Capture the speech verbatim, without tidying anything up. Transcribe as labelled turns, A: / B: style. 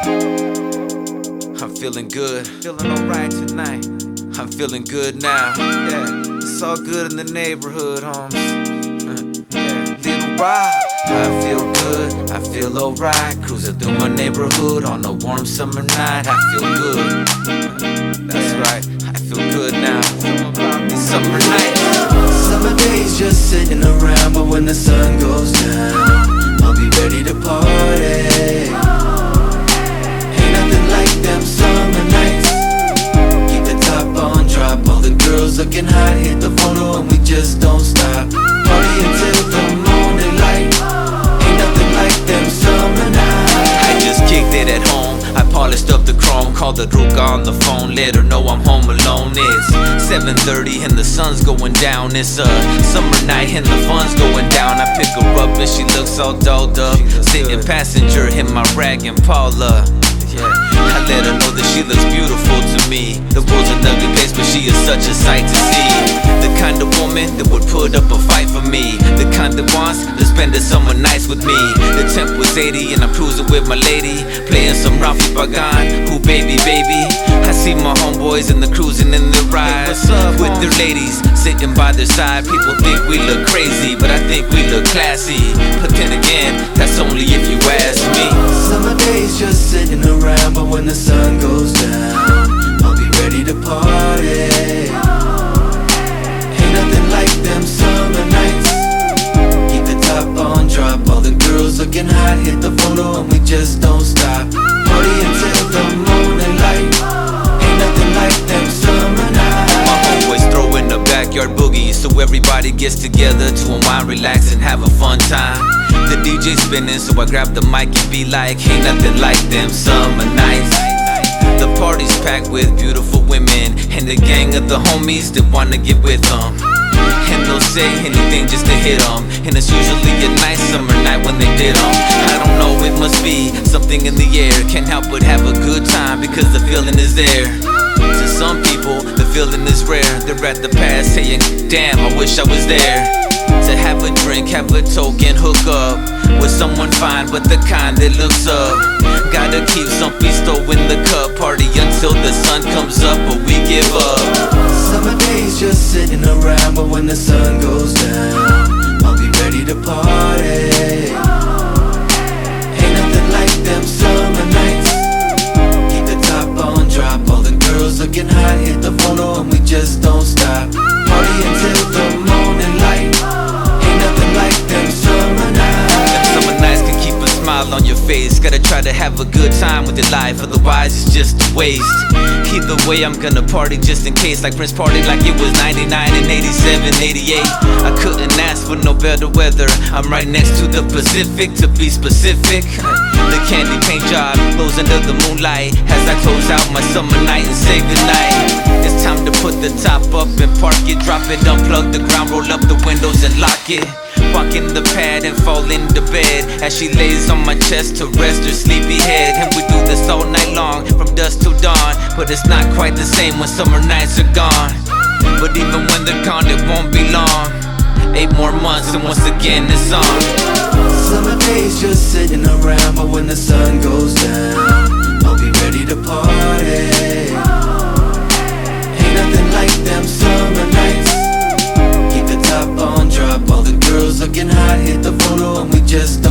A: I'm feeling good, feeling alright tonight. I'm feeling good now. Yeah, it's all good in the neighborhood, homes. Yeah, little Rob. I feel good, I feel alright. Cruising through my neighborhood on a warm summer night. I feel good. That's right, I feel good now. These summer nights,
B: summer days just sitting around, but when the sun goes down, I'll be ready to party. Ain't nothing like them summer nights. Keep the top on, drop, all the girls looking hot, hit the photo and we just don't stop. Party until the morning light. Ain't nothing like them summer nights.
A: I just kicked it at home, I polished up the chrome, called the Ruka on the phone, let her know I'm home alone. It's seven thirty and the sun's going down. It's a summer night and the fun's going down. I pick her up and she looks all dolled up, sitting passenger in my rag and Paula. Yeah, I let her know that she looks beautiful to me. The world's an ugly place, but she is such a sight to see. The kind of woman that would put up a fight for me, the kind that wants to spend the summer nights with me. The temp was eighty and I'm cruising with my lady, playing some Ralphie Pagan. Who baby, baby? I see my homeboys and the cruising in the ride with their ladies sitting by their side. People think we look crazy, but I think we look classy. But then again, that's only if you ask me.
B: Summer days just sitting around, but when the sun goes down, I'll be ready to party. Ain't nothing like them summer nights. Keep the top on, drop, all the girls looking hot, hit the photo and we just don't stop. Party until the morning light. Ain't nothing like them summer nights.
A: My homeboys throwing the backyard boogie, so everybody gets together to unwind, relax and have a fun time. The D J spinning, so I grab the mic and be like, ain't nothing like them summer nights. The party's packed with beautiful women and the gang of the homies that wanna get with them. And they'll say anything just to hit them, and it's usually a nice summer night when they did them. I don't know, it must be something in the air. Can't help but have a good time because the feeling is there. To some people, the feeling is rare. They're at the past saying, damn, I wish I was there. To have a drink, have a token, hook up with someone fine, but the kind that looks up. Gotta keep some pisto in the cup, party until the sun comes up, but we give up.
B: Summer days just sitting around, but when the sun goes down, I'll be ready to party. Ain't nothing like them summer nights. Keep the top on, drop, all the girls looking hot, hit the photo and we just don't stop. Party until the morning light. Ain't nothing like them summer nights.
A: Them summer nights can keep a smile on your face. Gotta try to have a good time with your life, otherwise it's just a waste. Either way, I'm gonna party just in case, like Prince party like it was ninety-nine and eighty-seven, eighty-eight. I couldn't ask for no better weather. I'm right next to the Pacific, to be specific. The candy paint job glows under the moonlight as I close out my summer night and say goodnight. It's time to put the top up and park it, drop it, unplug the ground, roll up the windows and lock it. Walk in the pad and fall into bed as she lays on my chest to rest her sleepy head. And we do this all night long, from dusk till dawn. But it's not quite the same when summer nights are gone. But even when they're gone, it won't be long. Eight more months and once again it's on.
B: Summer days just sitting around, but when the sun goes down, I'll be ready to party. Ain't nothing like them summer nights. Keep the top on, drop, all the girls looking hot, hit the photo and we just